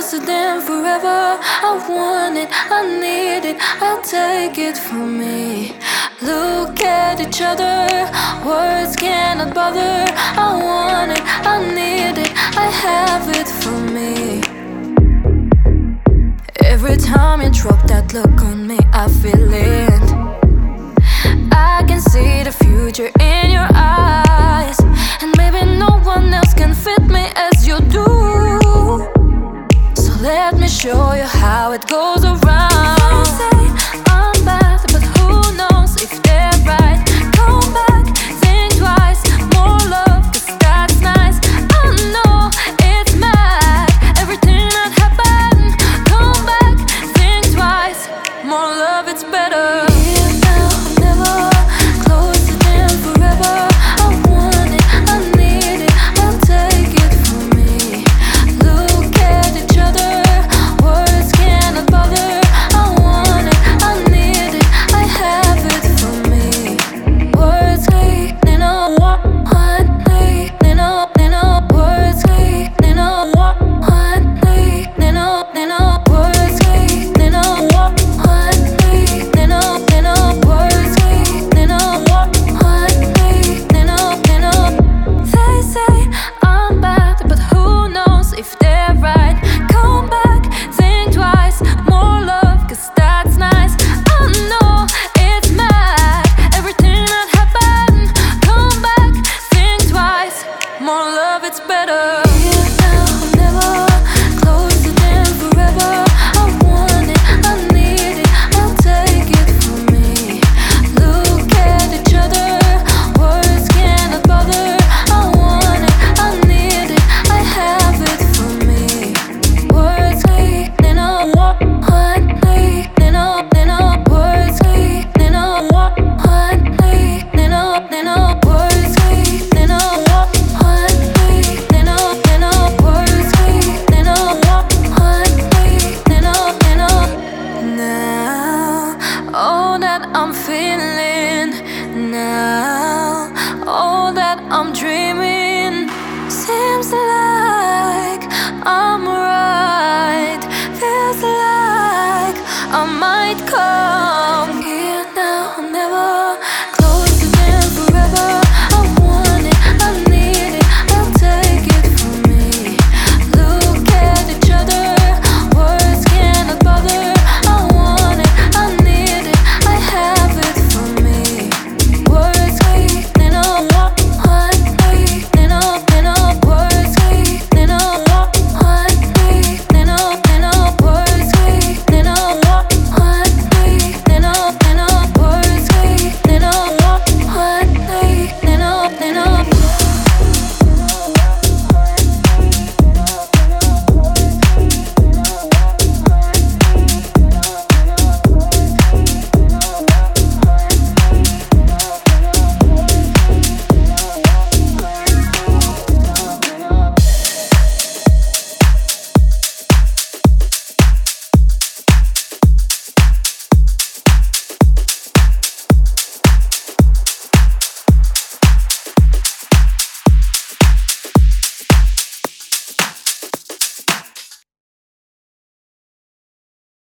faster than forever. I want it, I need it, I'll take it from me. Look at each other, words cannot bother. I want it, I need it, I have it for me. Every time you drop that look on me, I feel it. I can see the future in